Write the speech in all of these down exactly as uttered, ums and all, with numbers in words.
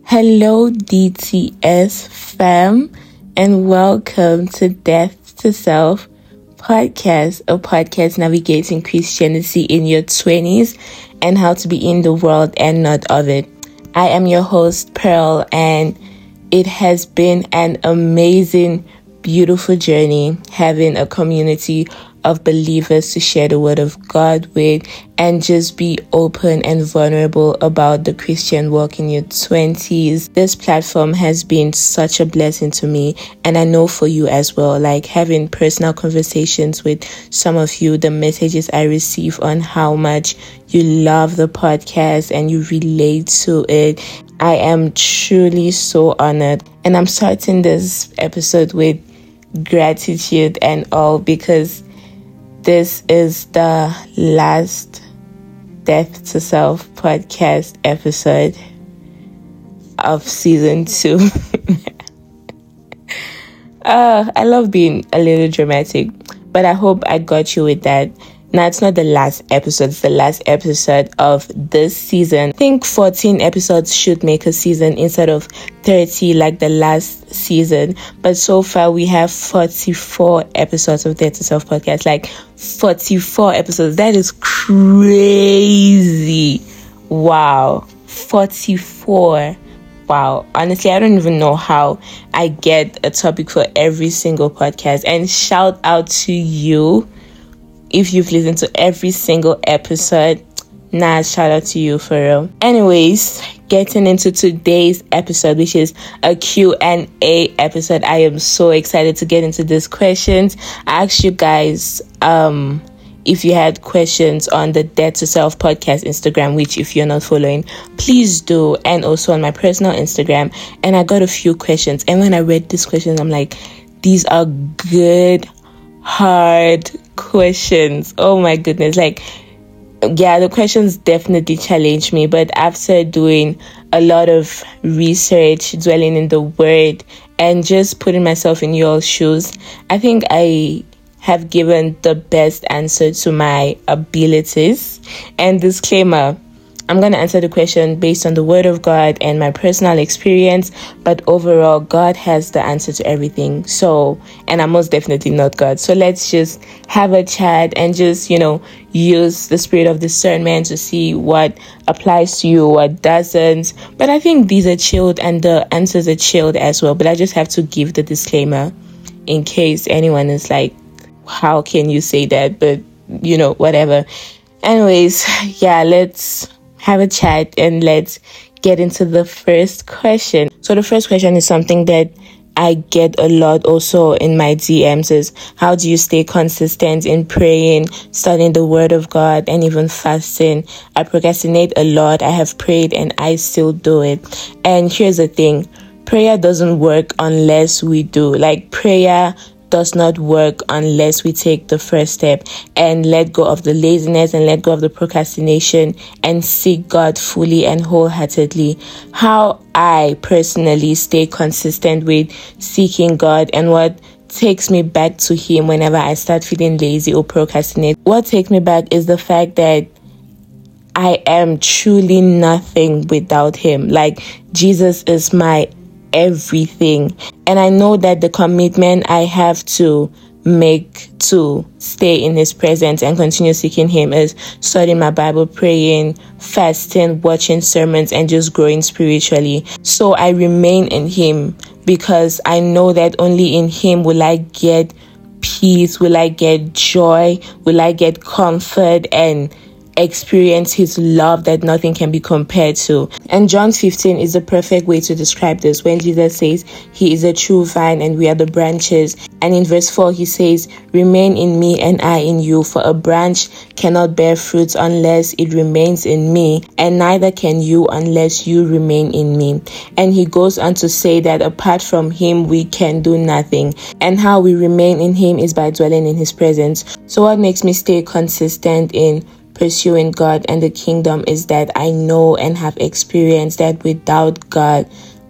Hello, D T S fam, and welcome to Death to Self podcast, a podcast navigating Christianity in your twenties and how to be in the world and not of it. I am your host, Pearl, and it has been an amazing, beautiful journey having a community of believers to share the word of God with and just be open and vulnerable about the Christian walk in your twenties. This platform has been such a blessing to me, and I know for you as well. Like having personal conversations with some of you, the messages I receive on how much you love the podcast and you relate to it. I am truly so honored, and I'm starting this episode with gratitude and all because this is the last Death to Self podcast episode of season two. uh, I love being a little dramatic, but I hope I got you with that. Now, it's not the last episode, it's the last episode of this season. I think fourteen episodes should make a season instead of thirty like the last season. But so far, we have forty-four episodes of Death to Self podcast. Like, forty-four episodes. That is crazy. Wow. forty-four. Wow. Honestly, I don't even know how I get a topic for every single podcast. And shout out to you. If you've listened to every single episode, nah, shout out to you for real. Anyways, getting into today's episode, which is a Q and A episode. I am so excited to get into these questions. I asked you guys um, if you had questions on the Death to Self podcast Instagram, which if you're not following, please do. And also on my personal Instagram. And I got a few questions. And when I read these questions, I'm like, these are good, hard questions. Oh my goodness. Like, yeah, the questions definitely challenged me, but after doing a lot of research, dwelling in the word, and just putting myself in your shoes, I think I have given the best answer to my abilities. And disclaimer, I'm going to answer the question based on the word of God and my personal experience, but overall, God has the answer to everything. So, and I'm most definitely not God. So let's just have a chat and just, you know, use the spirit of discernment to see what applies to you, what doesn't. But I think these are chilled and the answers are chilled as well. But I just have to give the disclaimer in case anyone is like, how can you say that? But, you know, whatever. Anyways, yeah, let's have a chat and let's get into the first question. So the first question is something that I get a lot also in my D Ms is, how do you stay consistent in praying, studying the word of God, and even fasting? I procrastinate a lot. I have prayed and I still do it. And here's the thing, prayer doesn't work unless we do. Like, prayer does not work unless we take the first step and let go of the laziness and let go of the procrastination and seek God fully and wholeheartedly. How I personally stay consistent with seeking God and what takes me back to Him whenever I start feeling lazy or procrastinate. What takes me back is the fact that I am truly nothing without Him. Like, Jesus is my everything, and I know that the commitment I have to make to stay in His presence and continue seeking Him is studying my Bible, praying, fasting, watching sermons, and just growing spiritually. So I remain in Him because I know that only in Him will I get peace, will I get joy, will I get comfort and experience His love that nothing can be compared to. And John fifteen is the perfect way to describe this when Jesus says He is a true vine and we are the branches. And in verse four He says, remain in me and I in you, for a branch cannot bear fruits unless it remains in me, and neither can you unless you remain in me. And He goes on to say that apart from Him we can do nothing, and how we remain in Him is by dwelling in His presence. So what makes me stay consistent in pursuing God and the kingdom is that I know and have experienced that without God,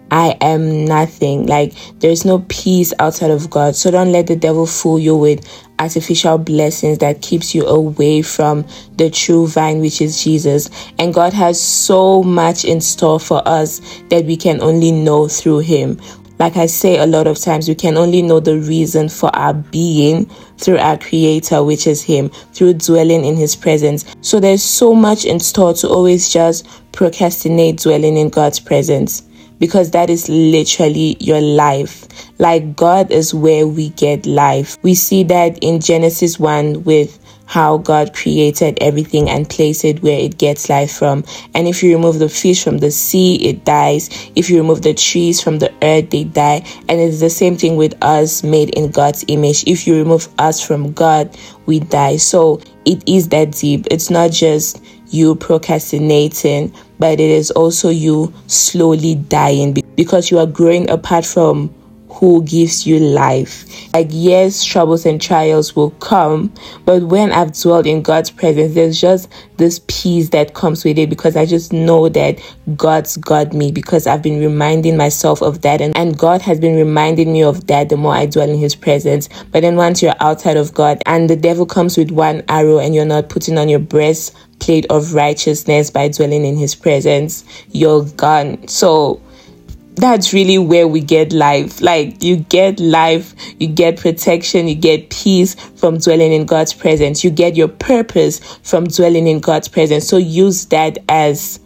I am nothing. Like, there's no peace outside of God. So don't let the devil fool you with artificial blessings that keeps you away from the true vine, which is Jesus. And God has so much in store for us that we can only know through him. Like I say a lot of times, we can only know the reason for our being through our Creator, which is him, through dwelling in his presence. So there's so much in store to always just procrastinate dwelling in God's presence, because that is literally your life. Like, God is where we get life. We see that in Genesis one with how God created everything and placed it where it gets life from. And if you remove the fish from the sea, it dies. If you remove the trees from the earth, they die. And it's the same thing with us made in God's image. If you remove us from God, we die. So it is that deep. It's not just you procrastinating, but it is also you slowly dying, because you are growing apart from who gives you life. Like, yes, troubles and trials will come, but when I've dwelled in God's presence, there's just this peace that comes with it, because I just know that God's got me, because I've been reminding myself of that, and, and God has been reminding me of that the more I dwell in his presence. But then once you're outside of God and the devil comes with one arrow and you're not putting on your breastplate of righteousness by dwelling in his presence, you're gone. So that's really where we get life. Like, you get life, you get protection, you get peace from dwelling in God's presence. You get your purpose from dwelling in God's presence. So use that as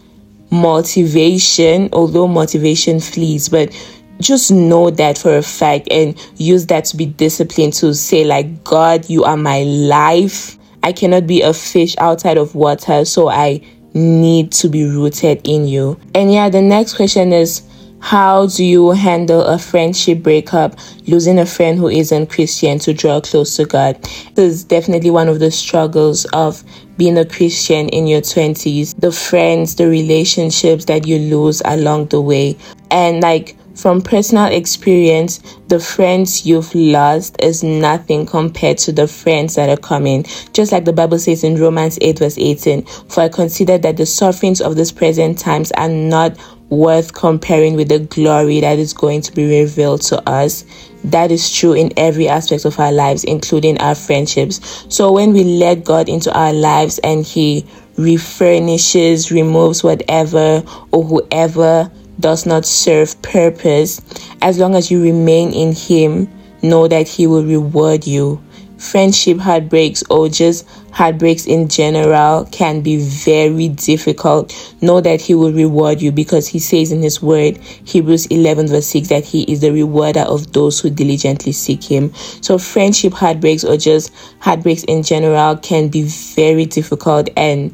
motivation, although motivation flees, but just know that for a fact, and use that to be disciplined, to say, like, God, you are my life. I cannot be a fish outside of water, so I need to be rooted in you. And yeah, the next question is, how do you handle a friendship breakup, losing a friend who isn't Christian to draw close to God? This is definitely one of the struggles of being a Christian in your twenties. The friends, the relationships that you lose along the way. And like, from personal experience, the friends you've lost is nothing compared to the friends that are coming. Just like the Bible says in Romans eight verse eighteen, for I consider that the sufferings of this present times are not worth comparing with the glory that is going to be revealed to us. That is true in every aspect of our lives, including our friendships. So when we let God into our lives and he refurnishes, removes whatever or whoever does not serve purpose, as long as you remain in him, know that he will reward you. Friendship heartbreaks, or just heartbreaks in general, can be very difficult. Know that he will reward you, because he says in his word, Hebrews eleven verse six, that he is the rewarder of those who diligently seek him. So friendship heartbreaks, or just heartbreaks in general, can be very difficult and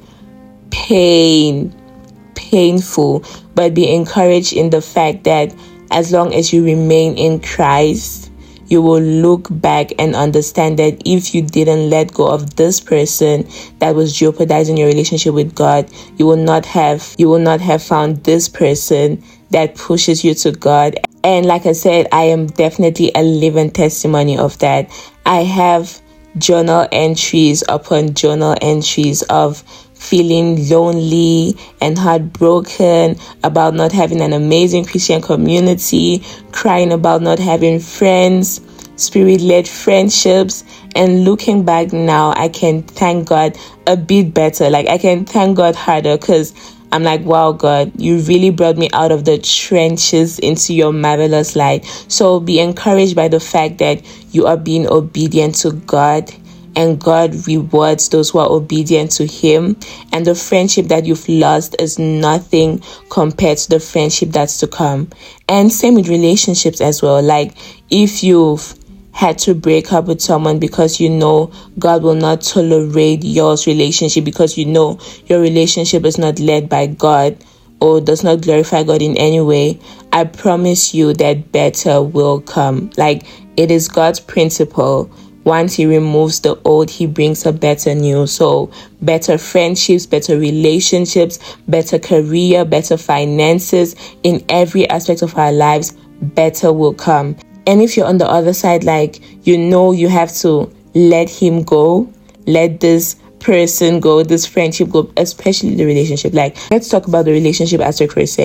pain painful, but be encouraged in the fact that as long as you remain in Christ, you will look back and understand that if you didn't let go of this person that was jeopardizing your relationship with God, you will not have you will not have found this person that pushes you to God. And like I said, I am definitely a living testimony of that. I have journal entries upon journal entries of feeling lonely and heartbroken about not having an amazing Christian community, crying about not having friends, spirit-led friendships. And looking back now, I can thank God a bit better. Like, I can thank God harder, because I'm like, wow, God, you really brought me out of the trenches into your marvelous light. So be encouraged by the fact that you are being obedient to God, and God rewards those who are obedient to him. And the friendship that you've lost is nothing compared to the friendship that's to come. And same with relationships as well. Like, if you've had to break up with someone because you know God will not tolerate your relationship, because you know your relationship is not led by God or does not glorify God in any way, I promise you that better will come. Like, it is God's principle. Once he removes the old, he brings a better new. So better friendships, better relationships, better career, better finances, in every aspect of our lives, better will come. And if you're on the other side, like, you know you have to let him go, let this person go, this friendship go, especially the relationship. Like, let's talk about the relationship aspect for a sec.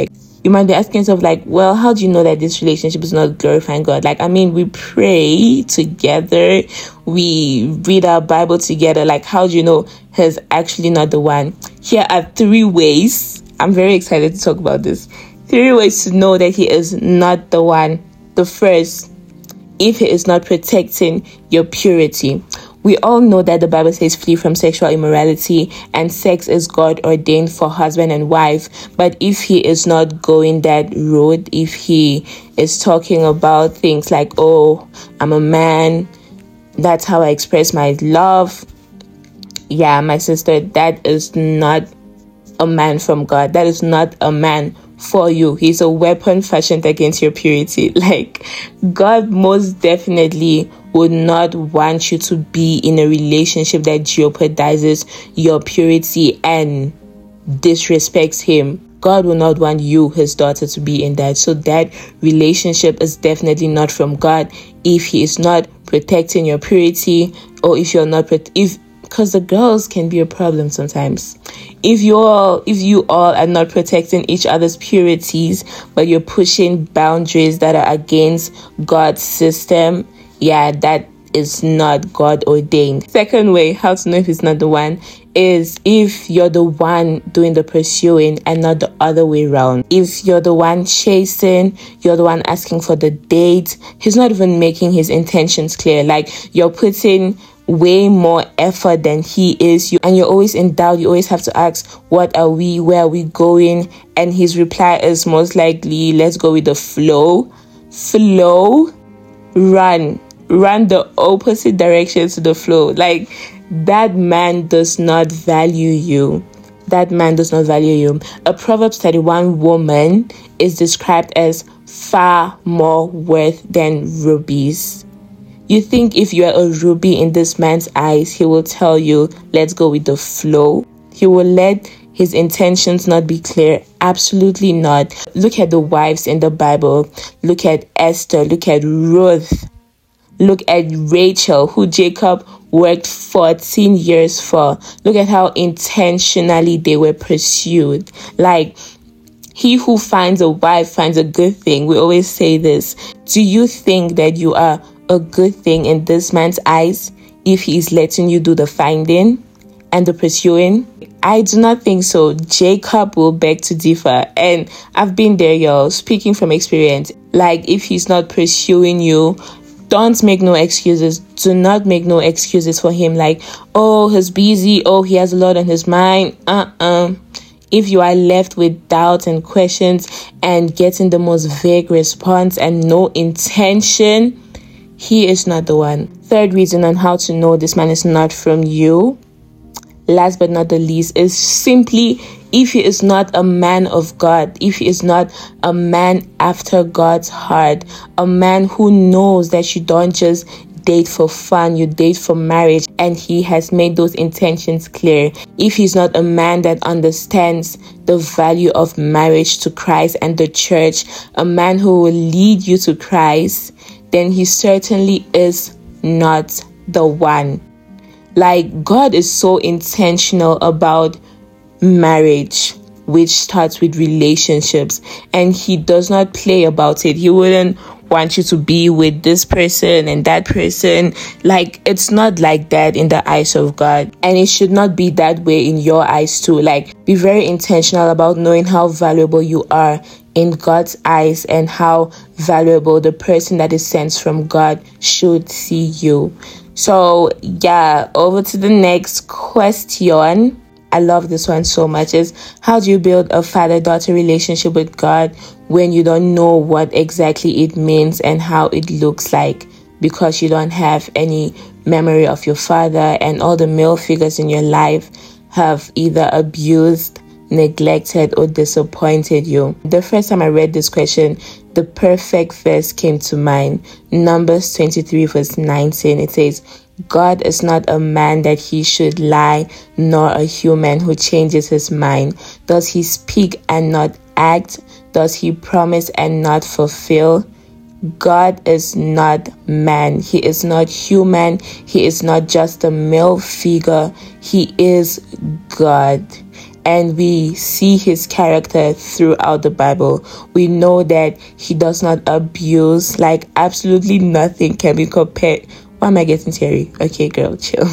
You might be asking yourself, like, well, how do you know that this relationship is not glorifying God? Like, I mean, we pray together, we read our Bible together. Like, how do you know he's actually not the one? Here are three ways. I'm very excited to talk about this. Three ways to know that he is not the one. The first, if he is not protecting your purity. We all know that the Bible says flee from sexual immorality, and sex is God ordained for husband and wife. But if he is not going that road, if he is talking about things like, oh, I'm a man, that's how I express my love. Yeah, my sister, that is not a man from God. That is not a man for you. He's a weapon fashioned against your purity. Like, God most definitely would not want you to be in a relationship that jeopardizes your purity and disrespects him. God will not want you, his daughter, to be in that. So that relationship is definitely not from God if he is not protecting your purity, or if you're not if because the girls can be a problem sometimes. If you all if you all are not protecting each other's purities, but you're pushing boundaries that are against God's system, yeah, that is not God ordained. Second way, how to know if it's not the one, is if you're the one doing the pursuing and not the other way around. If you're the one chasing, you're the one asking for the date, he's not even making his intentions clear. Like, you're putting way more effort than he is, you and you're always in doubt. You always have to ask, what are we, where are we going? And his reply is most likely, let's go with the flow. Flow, run run the opposite direction to the flow. Like, that man does not value you. That man does not value you. A Proverbs thirty-one woman is described as far more worth than rubies. You think if you are a ruby in this man's eyes, he will tell you, let's go with the flow? He will let his intentions not be clear? Absolutely not. Look at the wives in the Bible. Look at Esther. Look at Ruth. Look at Rachel, who Jacob worked fourteen years for. Look at how intentionally they were pursued. Like, he who finds a wife finds a good thing. We always say this. Do you think that you are a good thing in this man's eyes if he's letting you do the finding and the pursuing? I do not think so. Jacob will beg to differ. And I've been there, y'all, speaking from experience. Like, if he's not pursuing you, don't make no excuses. Do not make no excuses for him. Like, oh, he's busy. Oh, he has a lot on his mind. Uh-uh. If you are left with doubts and questions and getting the most vague response and no intention, he is not the one. Third reason on how to know this man is not from you, last but not the least, is simply if he is not a man of God, if he is not a man after God's heart, a man who knows that you don't just date for fun, you date for marriage, and he has made those intentions clear. If he's not a man that understands the value of marriage to Christ and the church, a man who will lead you to Christ, then he certainly is not the one. Like, God is so intentional about marriage, which starts with relationships, and he does not play about it. He wouldn't want you to be with this person and that person. Like, it's not like that in the eyes of God, and it should not be that way in your eyes too. Like, be very intentional about knowing how valuable you are in God's eyes and how valuable the person that is sent from God should see you. So yeah, over to the next question. I love this one so much. Is how do you build a father-daughter relationship with God when you don't know what exactly it means and how it looks like, because you don't have any memory of your father and all the male figures in your life have either abused, neglected, or disappointed you? The first time I read this question, the perfect verse came to mind. Numbers twenty-three verse nineteen. It says, God is not a man that he should lie, nor a human who changes his mind. Does he speak and not act? Does he promise and not fulfill? God is not man. He is not human. He is not just a male figure. He is God. and we see his character throughout the Bible. We know that he does not abuse. Like, absolutely nothing can be compared. Why am I getting teary? Okay, girl, chill.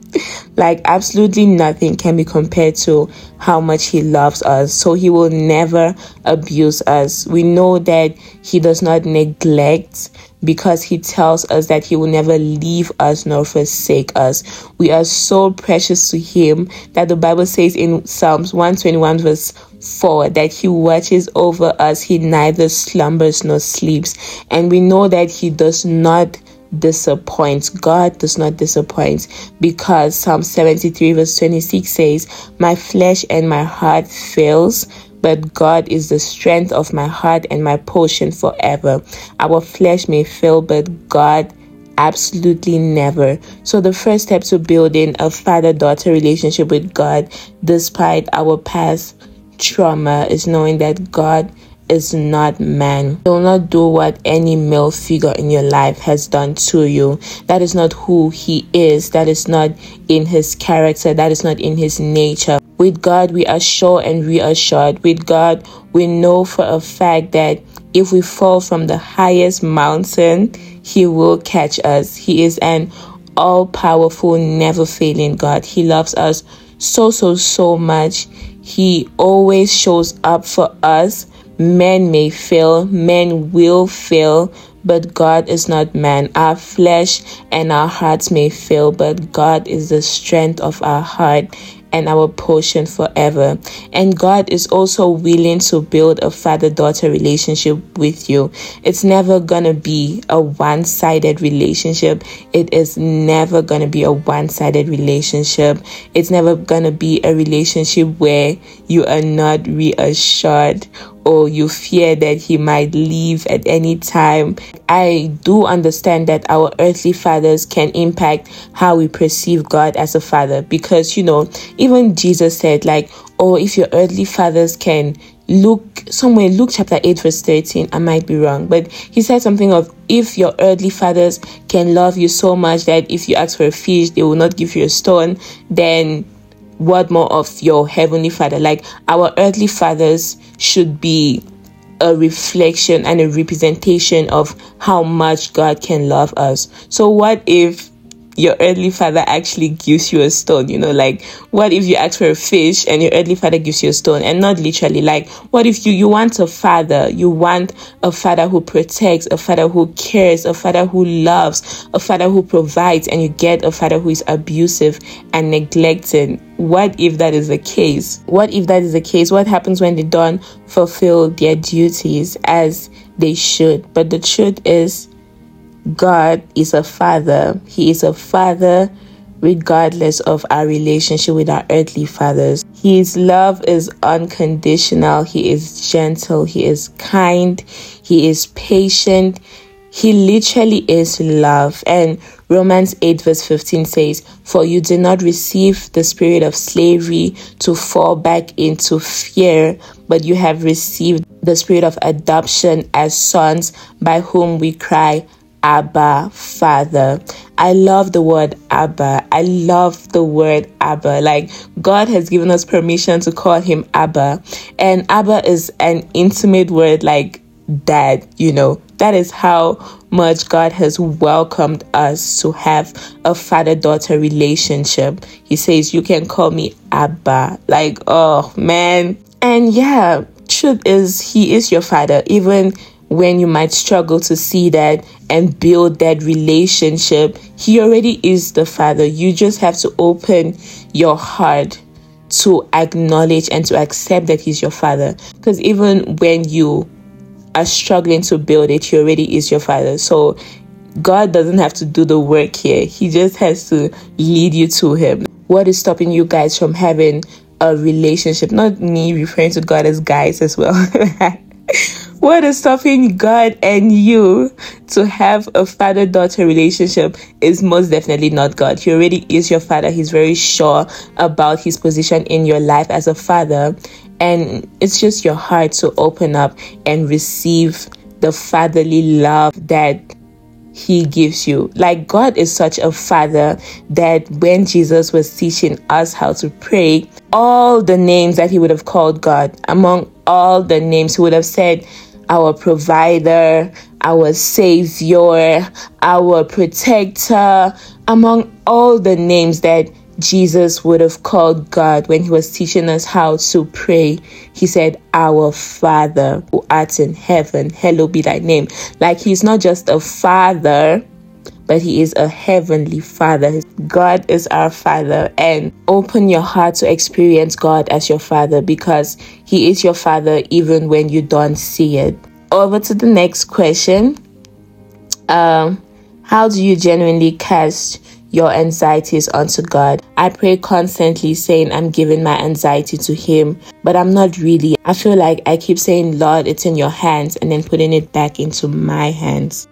Like, absolutely nothing can be compared to how much he loves us. So he will never abuse us. We know that he does not neglect, because he tells us that he will never leave us nor forsake us. We are so precious to him that the Bible says in Psalms one twenty-one verse four that he watches over us. He neither slumbers nor sleeps. And we know that he does not disappoints. God does not disappoint, because Psalm seventy-three verse twenty-six says, my flesh and my heart fails, but God is the strength of my heart and my portion forever. Our flesh may fail, but God absolutely never. So the first step to building a father-daughter relationship with God, despite our past trauma, is knowing that God is not man. He will not do what any male figure in your life has done to you. That is not who he is. That is not in his character. That is not in his nature. With God, we are sure and reassured. With God, we know for a fact that if we fall from the highest mountain, he will catch us. He is an all-powerful, never-failing God. He loves us so, so, so much. He always shows up for us. Men may fail, men will fail, but God is not man. Our flesh and our hearts may fail, but God is the strength of our heart and our portion forever. And God is also willing to build a father-daughter relationship with you. It's never gonna be a one-sided relationship. It is never gonna be a one-sided relationship. It's never gonna be a relationship where you are not reassured or you fear that he might leave at any time. I do understand that our earthly fathers can impact how we perceive God as a father, because, you know, even Jesus said, like, oh, if your earthly fathers can look somewhere, Luke chapter eight verse thirteen, I might be wrong, but he said something of, if your earthly fathers can love you so much that if you ask for a fish, they will not give you a stone, then what more of your heavenly father? Like, our earthly fathers should be a reflection and a representation of how much God can love us. So what if your earthly father actually gives you a stone? You know, like, what if you ask for a fish and your earthly father gives you a stone? And not literally, like, what if you you want a father, you want a father who protects, a father who cares, a father who loves, a father who provides, and you get a father who is abusive and neglected? What if that is the case? What if that is the case? What happens when they don't fulfill their duties as they should? But the truth is, God is a father. He is a father regardless of our relationship with our earthly fathers. His love is unconditional. He is gentle. He is kind. He is patient. He literally is love. And Romans eight verse fifteen says, for you did not receive the spirit of slavery to fall back into fear, but you have received the spirit of adoption as sons, by whom we cry, Abba, Father. I love the word Abba. I love the word Abba. Like, God has given us permission to call him Abba. And Abba is an intimate word, like dad, you know. That is how much God has welcomed us to have a father-daughter relationship. He says, you can call me Abba. Like, oh, man. And yeah, truth is, he is your father, even when you might struggle to see that and build that relationship. He already is the father. You just have to open your heart to acknowledge and to accept that he's your father. Because even when you are struggling to build it, he already is your father. So God doesn't have to do the work here. He just has to lead you to him. What is stopping you guys from having a relationship? Not me referring to God as guys as well. What is stopping God and you to have a father-daughter relationship is most definitely not God. He already is your father. He's very sure about his position in your life as a father. And it's just your heart to open up and receive the fatherly love that he gives you. Like, God is such a father that when Jesus was teaching us how to pray, all the names that he would have called God, among all the names, he would have said, our provider, our savior, our protector, among all the names that Jesus would have called God when he was teaching us how to pray. He said, our Father who art in heaven, hallowed be thy name. Like, he's not just a father, but he is a heavenly Father. God is our Father, and open your heart to experience God as your Father, because he is your Father even when you don't see it. Over to the next question. Um, how do you genuinely cast your anxieties onto God? I pray constantly saying I'm giving my anxiety to him, but I'm not really. I feel like I keep saying, Lord, it's in your hands, and then putting it back into my hands.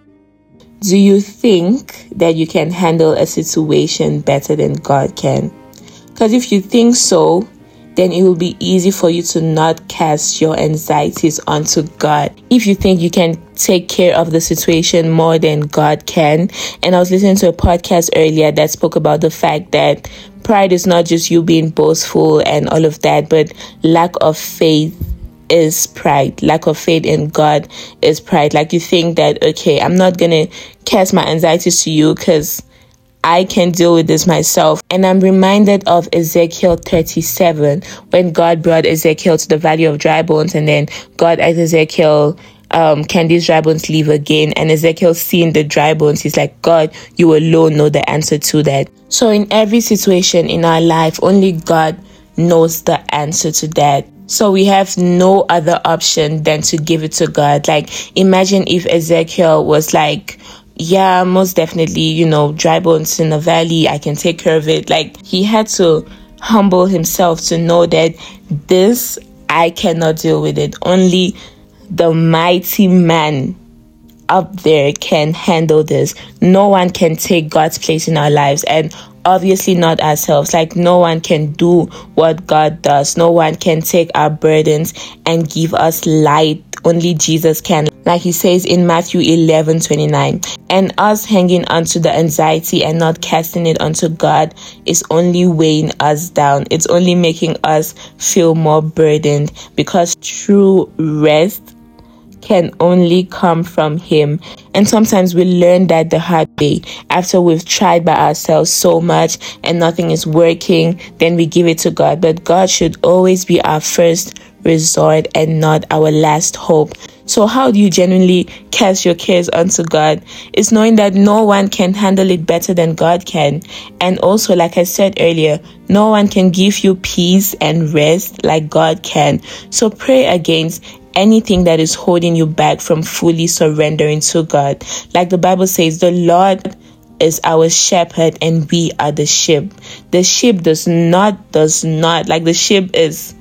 Do you think that you can handle a situation better than God can? Because if you think so, then it will be easy for you to not cast your anxieties onto God. If you think you can take care of the situation more than God can. And I was listening to a podcast earlier that spoke about the fact that pride is not just you being boastful and all of that, but lack of faith is pride. Lack of faith in God is pride. Like, you think that, okay, I'm not going to cast my anxieties to you because I can deal with this myself. And I'm reminded of Ezekiel thirty-seven, when God brought Ezekiel to the valley of dry bones, and then God asked Ezekiel, um, can these dry bones live again? And Ezekiel, seeing the dry bones, he's like, God, you alone know the answer to that. So in every situation in our life, only God knows the answer to that. So we have no other option than to give it to God. Like, imagine if Ezekiel was like, yeah, most definitely, you know, dry bones in the valley, I can take care of it. Like, he had to humble himself to know that this, I cannot deal with it. Only the mighty man up there can handle this. No one can take God's place in our lives, and obviously not ourselves. Like, no one can do what God does. No one can take our burdens and give us light. Only Jesus can. Like he says in Matthew eleven twenty-nine, and us hanging onto the anxiety and not casting it onto God is only weighing us down. It's only making us feel more burdened, because true rest can only come from him. And sometimes we learn that the hard way. After we've tried by ourselves so much and nothing is working, then we give it to God. But God should always be our first resort and not our last hope. So how do you genuinely cast your cares onto God? It's knowing that no one can handle it better than God can. And also, like I said earlier, no one can give you peace and rest like God can. So pray against anything that is holding you back from fully surrendering to God. Like the Bible says, the Lord is our shepherd and we are the sheep. The sheep does not, does not, like the sheep is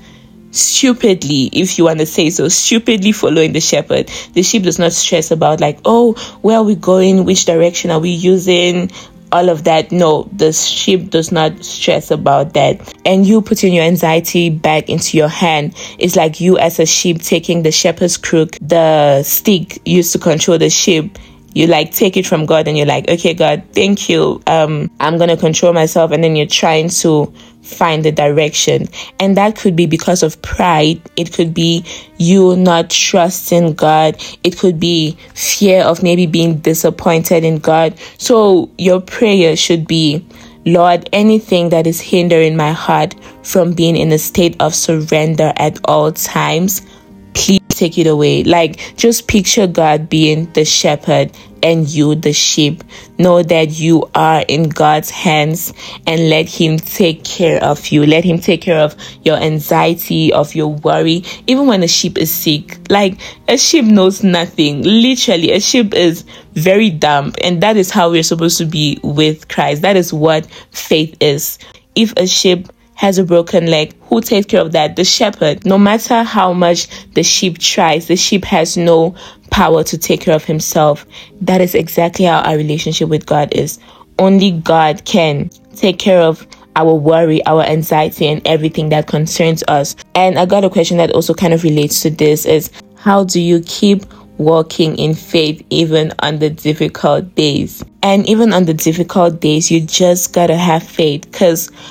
stupidly, if you want to say so, stupidly following the shepherd. The sheep does not stress about like, oh, where are we going? Which direction are we using? All of that. No, the sheep does not stress about that. And you putting your anxiety back into your hand is like you as a sheep taking the shepherd's crook, the stick used to control the sheep. You like take it from God and you're like, okay, God, thank you. Um, I'm going to control myself. And then you're trying to find the direction. And that could be because of pride. It could be you not trusting God. It could be fear of maybe being disappointed in God. So your prayer should be, Lord, anything that is hindering my heart from being in a state of surrender at all times, please take it away. Like, just picture God being the shepherd and you the sheep. Know that you are in God's hands and let him take care of you. Let him take care of your anxiety, of your worry. Even when a sheep is sick, like a sheep knows nothing. Literally, a sheep is very dumb. And that is how we're supposed to be with Christ. That is what faith is. If a sheep has a broken leg, who takes care of that? The shepherd. No matter how much the sheep tries, the sheep has no power to take care of himself. That is exactly how our relationship with God is. Only God can take care of our worry, our anxiety, and everything that concerns us. And I got a question that also kind of relates to this is, how do you keep walking in faith even on the difficult days? And even on the difficult days, you just gotta have faith, because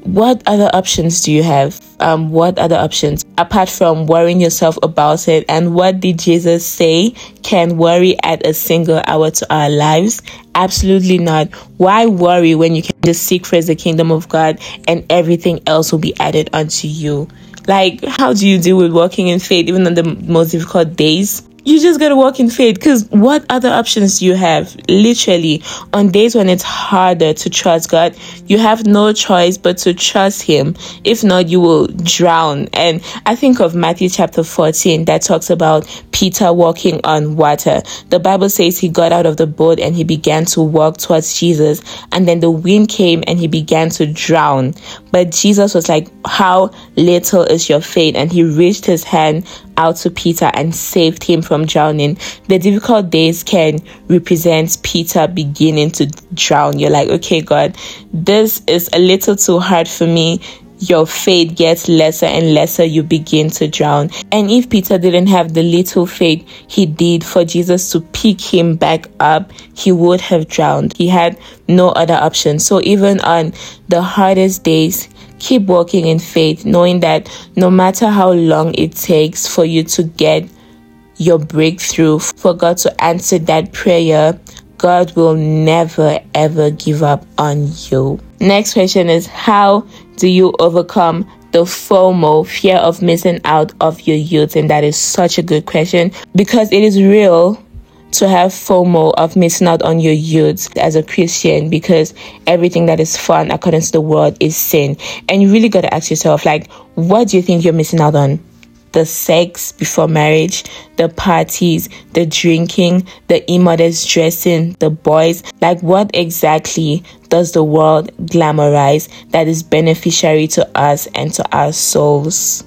what other options do you have? Um, what other options apart from worrying yourself about it? And what did Jesus say can worry add a single hour to our lives? Absolutely not. Why worry when you can just seek first the kingdom of God and everything else will be added unto you? Like, how do you deal with walking in faith even on the most difficult days? You just gotta walk in faith, because what other options do you have? Literally, on days when it's harder to trust God, you have no choice but to trust Him. If not, you will drown. And I think of Matthew chapter fourteen that talks about Peter walking on water. The Bible says he got out of the boat and he began to walk towards Jesus, and then the wind came and he began to drown. But Jesus was like, how little is your faith? And he reached his hand out to Peter and saved him from drowning. The difficult days can represent Peter beginning to drown. You're like, okay, God, this is a little too hard for me. Your faith gets lesser and lesser. You begin to drown. And if Peter didn't have the little faith he did for Jesus to pick him back up, he would have drowned. He had no other option. So even on the hardest days, keep walking in faith, knowing that no matter how long it takes for you to get your breakthrough, for God to answer that prayer, God will never ever give up on you. Next question is, how do you overcome the FOMO, fear of missing out of your youth? And that is such a good question, because it is real to have FOMO of missing out on your youth as a Christian, because everything that is fun according to the world is sin. And you really got to ask yourself, like, what do you think you're missing out on? The sex before marriage, the parties, the drinking, the immodest dressing, the boys. Like, what exactly does the world glamorize that is beneficiary to us and to our souls?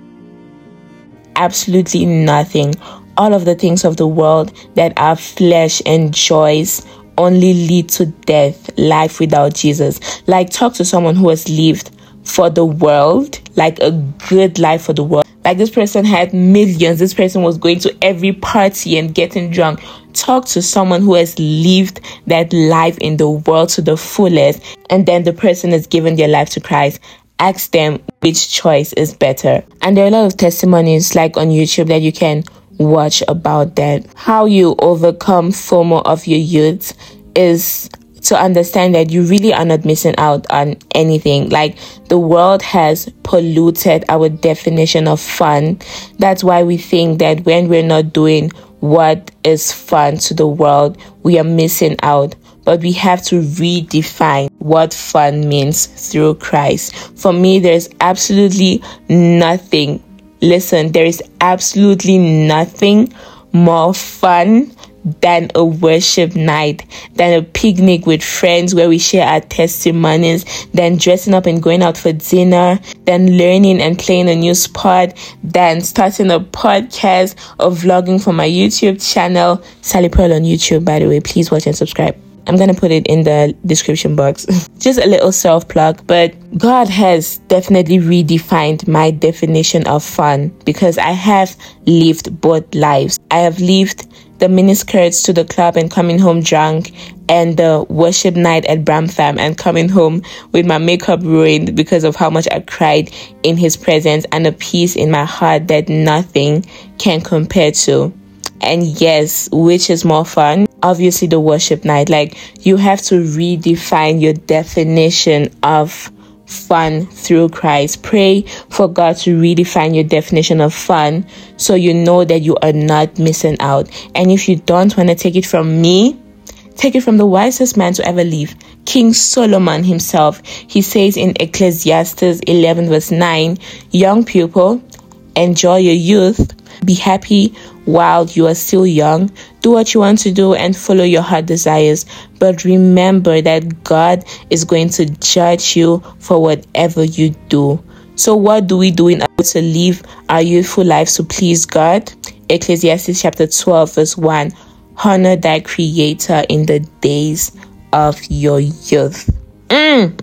Absolutely nothing. All of the things of the world that our flesh enjoys only lead to death, life without Jesus. Like, talk to someone who has lived for the world, like a good life for the world. Like, this person had millions. This person was going to every party and getting drunk. Talk to someone who has lived that life in the world to the fullest, and then the person has given their life to Christ. Ask them which choice is better. And there are a lot of testimonies, like on YouTube, that you can watch about that. How you overcome FOMO of your youth is to understand that you really are not missing out on anything. Like, the world has polluted our definition of fun. That's why we think that when we're not doing what is fun to the world, we are missing out. But we have to redefine what fun means through Christ. For me, there's absolutely nothing. Listen, there is absolutely nothing more fun than a worship night, than a picnic with friends where we share our testimonies, than dressing up and going out for dinner, than learning and playing a new sport, than starting a podcast or vlogging for my YouTube channel, Sally Pearl on YouTube, by the way. Please watch and subscribe. I'm going to put it in the description box. Just a little self-plug, but God has definitely redefined my definition of fun, because I have lived both lives. I have lived the miniskirts to the club and coming home drunk, and the worship night at Bramfam and coming home with my makeup ruined because of how much I cried in His presence, and a peace in my heart that nothing can compare to. And yes, which is more fun? Obviously the worship night. Like, you have to redefine your definition of fun through Christ. Pray for God to redefine your definition of fun, so you know that you are not missing out. And if you don't want to take it from me, take it from the wisest man to ever live, King Solomon himself. He says in Ecclesiastes eleven verse nine, young people, enjoy your youth, be happy while you are still young, do what you want to do and follow your heart desires. But remember that God is going to judge you for whatever you do. So what do we do in order to live our youthful lives to please God? Ecclesiastes chapter twelve verse one, honor thy creator in the days of your youth. Mm.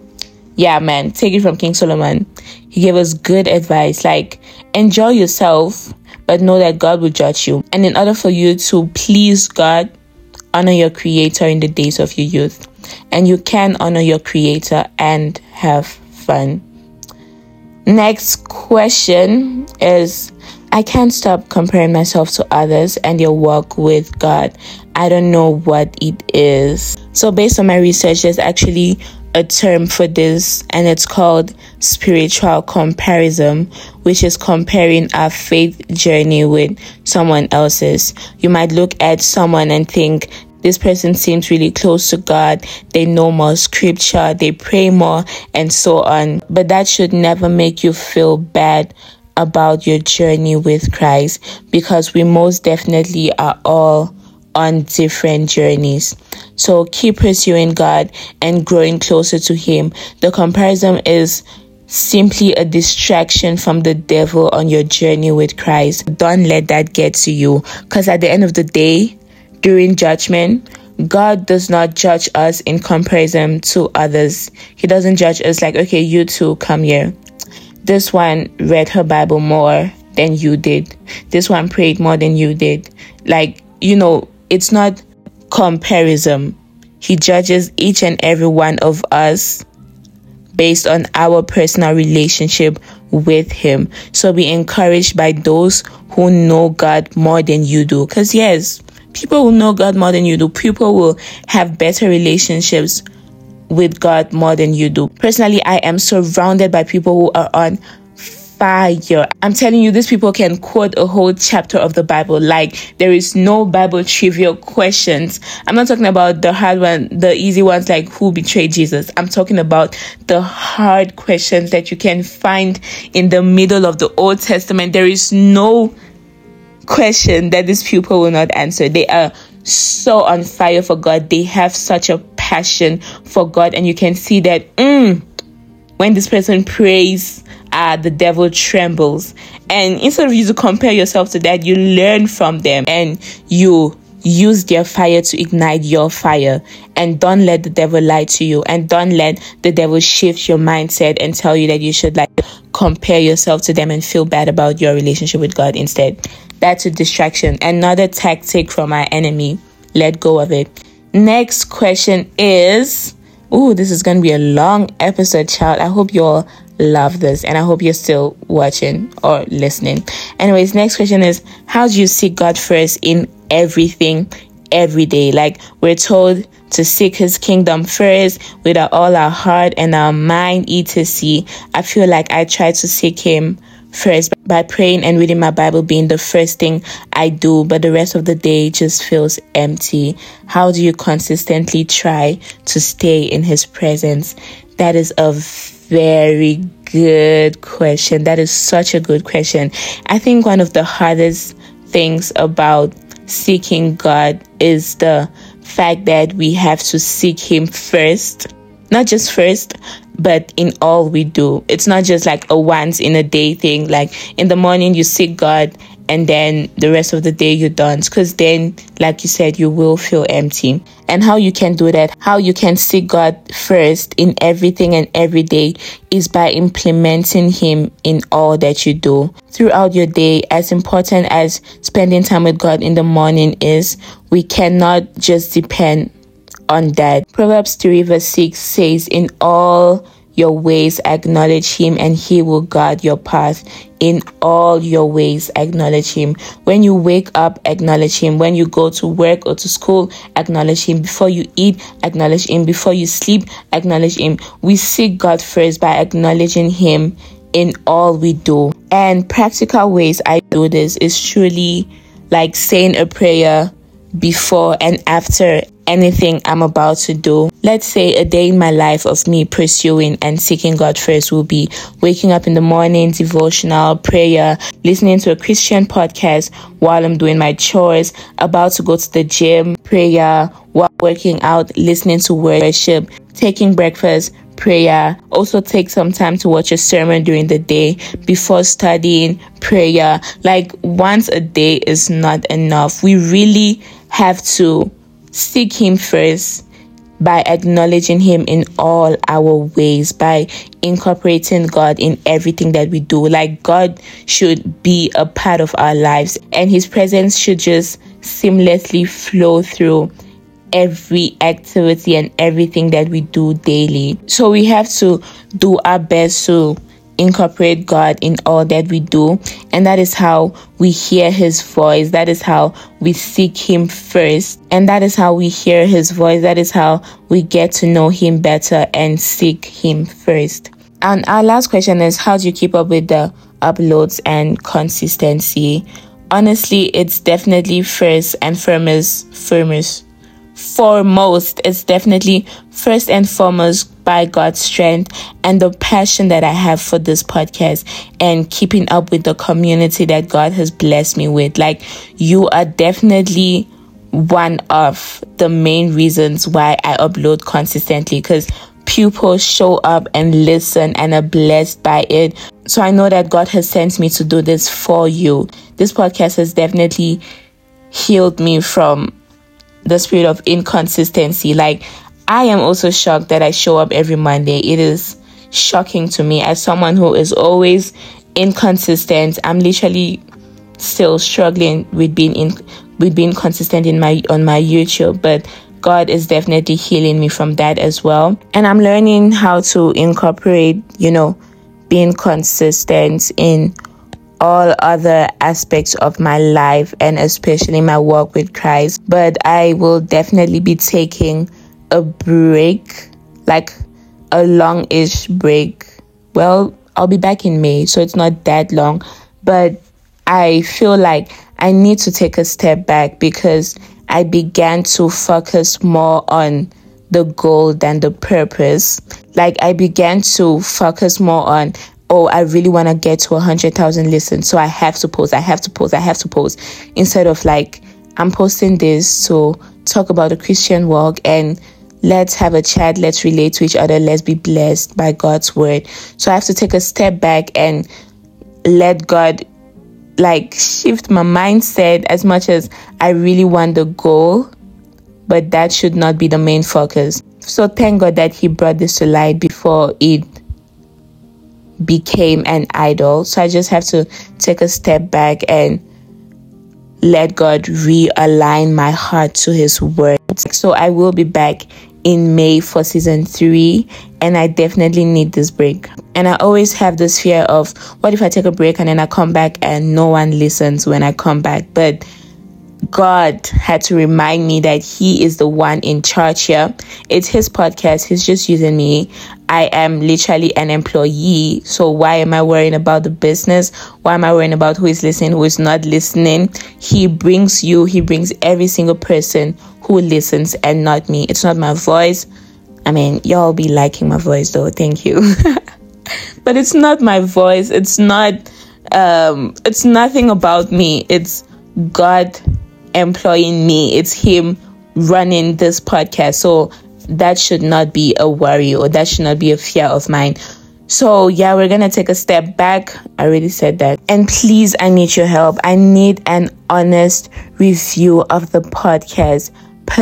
Yeah, man, take it from King Solomon. He gave us good advice, like, enjoy yourself, but know that God will judge you. And in order for you to please God, honor your creator in the days of your youth. And you can honor your creator and have fun. fun. Next question is, I can't stop comparing myself to others and their walk with God. I don't know what it is. So based on my research, there's actually a term for this, and it's called spiritual comparison, which is comparing our faith journey with someone else's. You might look at someone and think, this person seems really close to God, they know more scripture, they pray more, and so on. But that should never make you feel bad about your journey with Christ, because we most definitely are all on different journeys. So keep pursuing God and growing closer to Him. The comparison is simply a distraction from the devil on your journey with Christ. Don't let that get to you, because at the end of the day, during judgment, God does not judge us in comparison to others. He doesn't judge us like, okay, you two come here. This one read her Bible more than you did. This one prayed more than you did. Like, you know, it's not comparison. He judges each and every one of us based on our personal relationship with Him. So be encouraged by those who know God more than you do. Because yes, people will know God more than you do. People will have better relationships with God more than you do. Personally, I am surrounded by people who are on fire. I'm telling you, these people can quote a whole chapter of the Bible. Like, there is no Bible trivia questions. I'm not talking about the hard one, the easy ones like who betrayed Jesus. I'm talking about the hard questions that you can find in the middle of the Old Testament. There is no question that these people will not answer. They are so on fire for God. They have such a passion for God, and you can see that mm, when this person prays, uh, the devil trembles. And instead of you to compare yourself to that, you learn from them and you use their fire to ignite your fire. And don't let the devil lie to you, and don't let the devil shift your mindset and tell you that you should like compare yourself to them and feel bad about your relationship with God instead. That's a distraction. Another tactic from our enemy. Let go of it. Next question is, ooh, this is going to be a long episode, child. I hope you all love this, and I hope you're still watching or listening. Anyways, next question is, how do you seek God first in everything, every day? Like, we're told to seek His kingdom first with all our heart and our mind, et cetera. I feel like I try to seek Him first by praying and reading my Bible being the first thing I do, but the rest of the day just feels empty. How do you consistently try to stay in His presence? That is a very good question. That is such a good question. I think one of the hardest things about seeking God is the fact that we have to seek Him first. Not just first, but in all we do. It's not just like a once in a day thing. Like in the morning you seek God and then the rest of the day you don't. Because then, like you said, you will feel empty. And how you can do that, how you can seek God first in everything and every day is by implementing Him in all that you do. Throughout your day, as important as spending time with God in the morning is, we cannot just depend on that. Proverbs three verse six says, in all your ways acknowledge Him and He will guard your path. In all your ways acknowledge Him. When you wake up, acknowledge Him. When you go to work or to school, acknowledge Him. Before you eat, acknowledge Him. Before you sleep, acknowledge Him. We seek God first by acknowledging Him in all we do. And practical ways I do this is truly like saying a prayer before and after anything I'm about to do. Let's say a day in my life of me pursuing and seeking God first will be waking up in the morning, devotional, prayer, listening to a Christian podcast while I'm doing my chores, about to go to the gym, prayer, while working out, listening to worship, taking breakfast, prayer. Also take some time to watch a sermon during the day before studying, prayer. Like once a day is not enough. We really have to seek Him first by acknowledging Him in all our ways, by incorporating God in everything that we do. Like God should be a part of our lives and His presence should just seamlessly flow through every activity and everything that we do daily. So we have to do our best to incorporate God in all that we do, and that is how we hear his voice. That is how we seek him first, and that is how we hear his voice. That is how we get to know him better and seek him first. And our last question is, how do you keep up with the uploads and consistency? Honestly, it's definitely first and foremost, foremost, foremost, it's definitely first and foremost by God's strength and the passion that I have for this podcast and keeping up with the community that God has blessed me with. Like, you are definitely one of the main reasons why I upload consistently, because people show up and listen and are blessed by it. So I know that God has sent me to do this for you. This podcast has definitely healed me from the spirit of inconsistency. Like, I am also shocked that I show up every Monday. It is shocking to me as someone who is always inconsistent. I'm literally still struggling with being in with being consistent in my on my YouTube, but God is definitely healing me from that as well. And I'm learning how to incorporate, you know, being consistent in all other aspects of my life, and especially my walk with Christ. But I will definitely be taking a break, like a long-ish break. Well, I'll be back in May, so it's not that long, but I feel like I need to take a step back because I began to focus more on the goal than the purpose. Like, I began to focus more on, oh, I really want to get to one hundred thousand listens, so I have to post, I have to post, I have to post. Instead of like, I'm posting this to talk about the Christian walk and let's have a chat, let's relate to each other, let's be blessed by God's word. So I have to take a step back and let God like shift my mindset, as much as I really want the goal, but that should not be the main focus. So thank God that he brought this to light before it became an idol. So I just have to take a step back and let God realign my heart to his word. So I will be back in May for season three, and I definitely need this break. And I always have this fear of, what if I take a break and then I come back and no one listens when I come back? But God had to remind me that he is the one in charge here. It's his podcast. He's just using me. I am literally an employee. So why am I worrying about the business? Why am I worrying about who is listening, who is not listening? He brings you, he brings every single person who listens, and not me. It's not my voice. I mean, y'all be liking my voice though. Thank you. But it's not my voice. It's not, um, it's nothing about me. It's God employing me. It's him running this podcast. So that should not be a worry, or that should not be a fear of mine. So yeah, we're gonna take a step back. I already said that. And please, I need your help. I need an honest review of the podcast.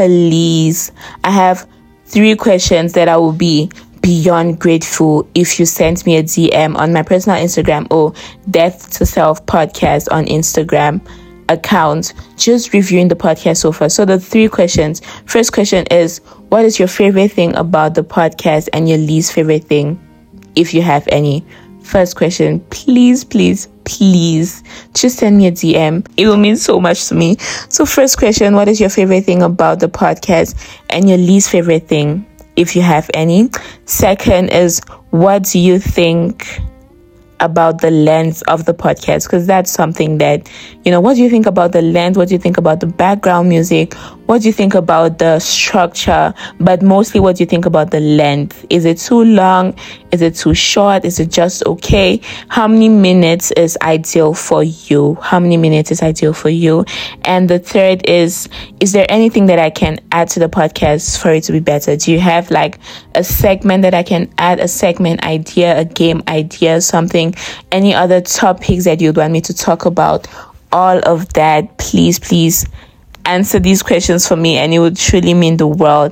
Please. I have three questions that I will be beyond grateful if you sent me a D M on my personal Instagram, or Death to Self Podcast on Instagram account, just reviewing the podcast so far. So the three questions. First question is, what is your favorite thing about the podcast and your least favorite thing, if you have any? First question, please, please, please, just send me a D M. It will mean so much to me. So first question, what is your favorite thing about the podcast and your least favorite thing, if you have any? Second is, what do you think about the length of the podcast? Because that's something that, you know, what do you think about the length? What do you think about the background music? What do you think about the structure? But mostly, what do you think about the length? Is it too long? Is it too short? Is it just okay? How many minutes is ideal for you? How many minutes is ideal for you? And the third is, is there anything that I can add to the podcast for it to be better? Do you have like a segment that I can add, a segment idea, a game idea, something, any other topics that you'd want me to talk about? All of that, please, please answer these questions for me, and it would truly mean the world.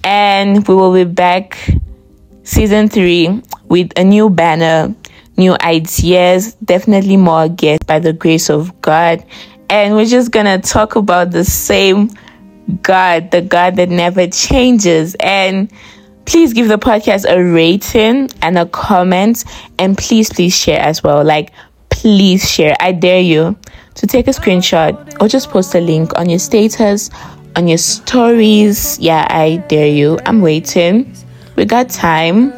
And we will be back season three with a new banner, new ideas, definitely more guests by the grace of God. And we're just gonna talk about the same God, the God that never changes. And please give the podcast a rating and a comment, and please, please share as well. Like, please share. I dare you to take a screenshot or just post a link on your status, on your stories. Yeah, I dare you. I'm waiting. We got time.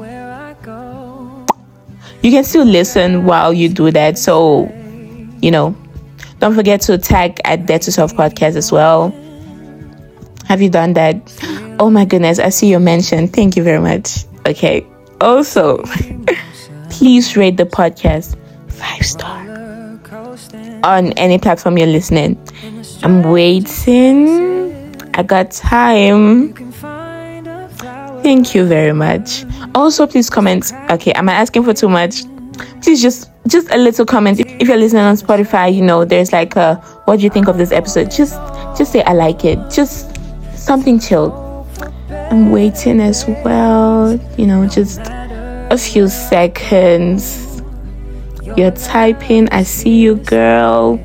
You can still listen while you do that. So, you know, don't forget to tag at Dare to Self Podcast as well. Have you done that? Oh my goodness, I see your mention. Thank you very much. Okay. Also, please rate the podcast five star on any platform you're listening. I'm waiting. I got time. Thank you very much. Also, please comment. Okay, am I asking for too much? Please just just a little comment. If, if you're listening on Spotify, you know, there's like a, what do you think of this episode? Just just say I like it. Just something chill. I'm waiting as well. You know, just a few seconds. You're typing. I see you, girl.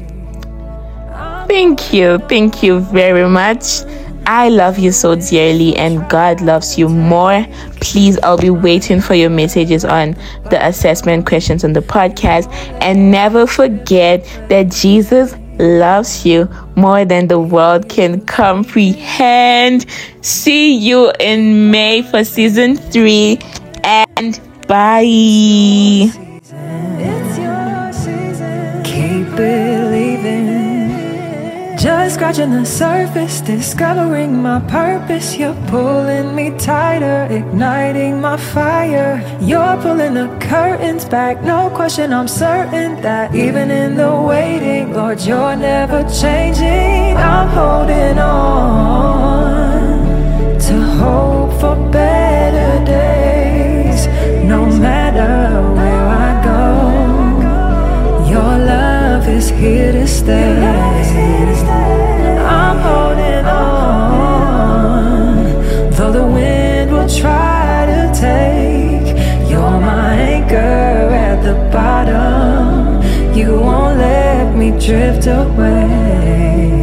Thank you. Thank you very much. I love you so dearly, and God loves you more. Please, I'll be waiting for your messages on the assessment questions on the podcast. And never forget that Jesus loves you more than the world can comprehend. See you in May for season three, and bye. It's your season. Keep believing. Just scratching the surface, discovering my purpose. You're pulling me tighter, igniting my fire. You're pulling the curtains back, no question, I'm certain that even in the waiting, Lord, you're never changing. I'm holding on to hope for better days. No matter where I go, your love is here to stay. I'm holding on, though the wind will try to take. You're my anchor at the bottom. You won't let me drift away.